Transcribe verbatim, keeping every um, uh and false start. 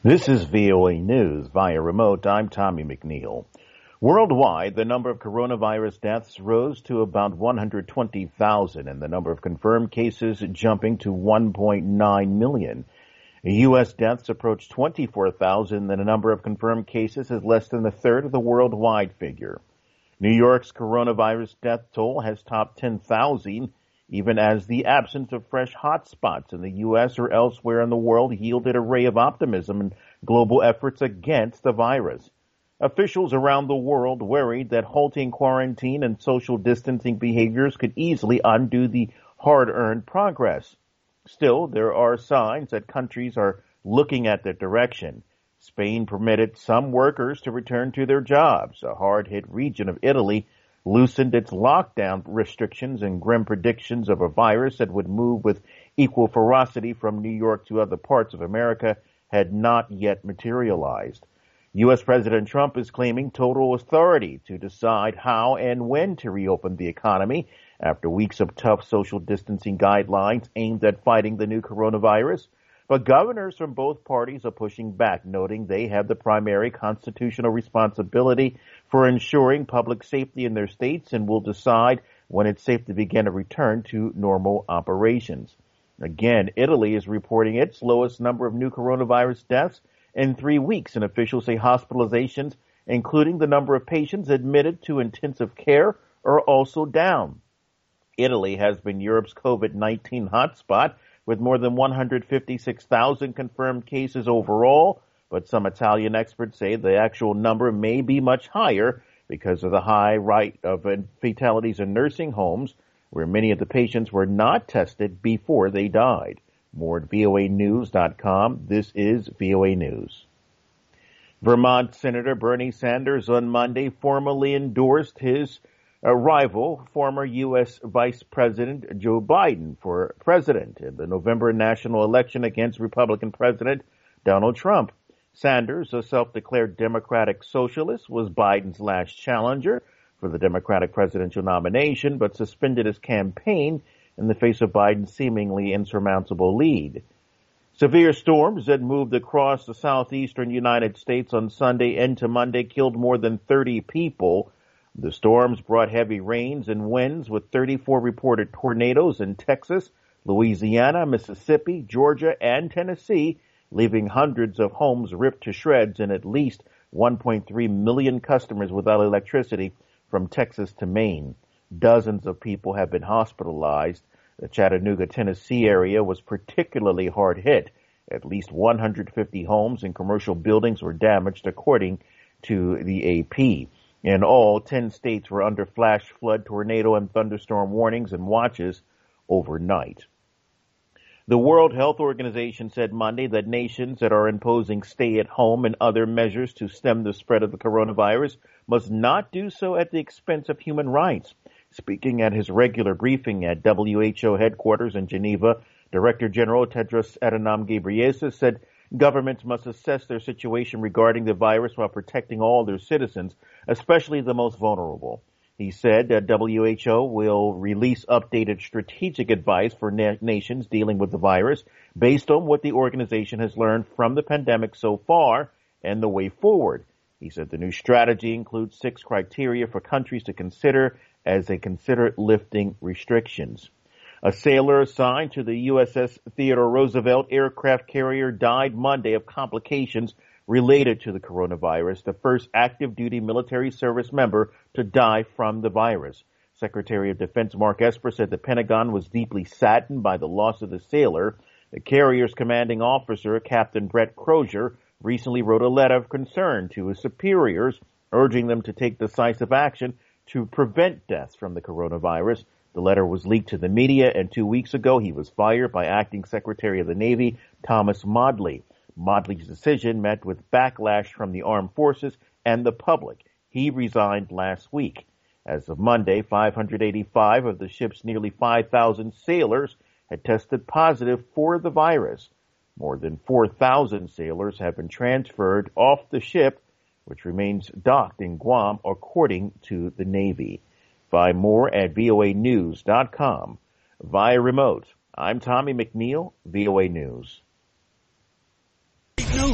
This is V O A News via remote. I'm Tommy McNeil. Worldwide, the number of coronavirus deaths rose to about one hundred twenty thousand and the number of confirmed cases jumping to one point nine million. U S deaths approached twenty-four thousand and the number of confirmed cases is less than a third of the worldwide figure. New York's coronavirus death toll has topped ten thousand, even as the absence of fresh hotspots in the U S or elsewhere in the world yielded a ray of optimism in global efforts against the virus. Officials around the world worried that halting quarantine and social distancing behaviors could easily undo the hard-earned progress. Still, there are signs that countries are looking at their direction. Spain permitted some workers to return to their jobs. A hard-hit region of Italy loosened its lockdown restrictions, and grim predictions of a virus that would move with equal ferocity from New York to other parts of America had not yet materialized. U S President Trump is claiming total authority to decide how and when to reopen the economy after weeks of tough social distancing guidelines aimed at fighting the new coronavirus. But governors from both parties are pushing back, noting they have the primary constitutional responsibility for ensuring public safety in their states and will decide when it's safe to begin a return to normal operations. Again, Italy is reporting its lowest number of new coronavirus deaths in three weeks, and officials say hospitalizations, including the number of patients admitted to intensive care, are also down. Italy has been Europe's COVID nineteen hotspot, with more than one hundred fifty-six thousand confirmed cases overall, but some Italian experts say the actual number may be much higher because of the high rate of fatalities in nursing homes, where many of the patients were not tested before they died. More at V O A news dot com. This is V O A News. Vermont Senator Bernie Sanders on Monday formally endorsed his uh, rival, former U S Vice President Joe Biden, for president in the November national election against Republican President Donald Trump. Sanders, a self-declared Democratic socialist, was Biden's last challenger for the Democratic presidential nomination, but suspended his campaign in the face of Biden's seemingly insurmountable lead. Severe storms that moved across the southeastern United States on Sunday into Monday killed more than thirty people. The storms brought heavy rains and winds, with thirty-four reported tornadoes in Texas, Louisiana, Mississippi, Georgia, and Tennessee, leaving hundreds of homes ripped to shreds and at least one point three million customers without electricity from Texas to Maine. Dozens of people have been hospitalized. The Chattanooga, Tennessee area was particularly hard hit. At least one hundred fifty homes and commercial buildings were damaged, according to the A P. In all, ten states were under flash flood, tornado, and thunderstorm warnings and watches overnight. The World Health Organization said Monday that nations that are imposing stay-at-home and other measures to stem the spread of the coronavirus must not do so at the expense of human rights. Speaking at his regular briefing at W H O headquarters in Geneva, Director General Tedros Adhanom Ghebreyesus said governments must assess their situation regarding the virus while protecting all their citizens, especially the most vulnerable. He said that W H O will release updated strategic advice for na- nations dealing with the virus based on what the organization has learned from the pandemic so far and the way forward. He said the new strategy includes six criteria for countries to consider as they consider lifting restrictions. A sailor assigned to the U S S Theodore Roosevelt aircraft carrier died Monday of complications related to the coronavirus, the first active-duty military service member to die from the virus. Secretary of Defense Mark Esper said the Pentagon was deeply saddened by the loss of the sailor. The carrier's commanding officer, Captain Brett Crozier, recently wrote a letter of concern to his superiors, urging them to take decisive action to prevent deaths from the coronavirus. The letter was leaked to the media, and two weeks ago he was fired by Acting Secretary of the Navy Thomas Modly. Modly's decision met with backlash from the armed forces and the public. He resigned last week. As of Monday, five hundred eighty-five of the ship's nearly five thousand sailors had tested positive for the virus. More than four thousand sailors have been transferred off the ship, which remains docked in Guam, according to the Navy. Find more at V O A news dot com. Via remote, I'm Tommy McNeil, V O A News.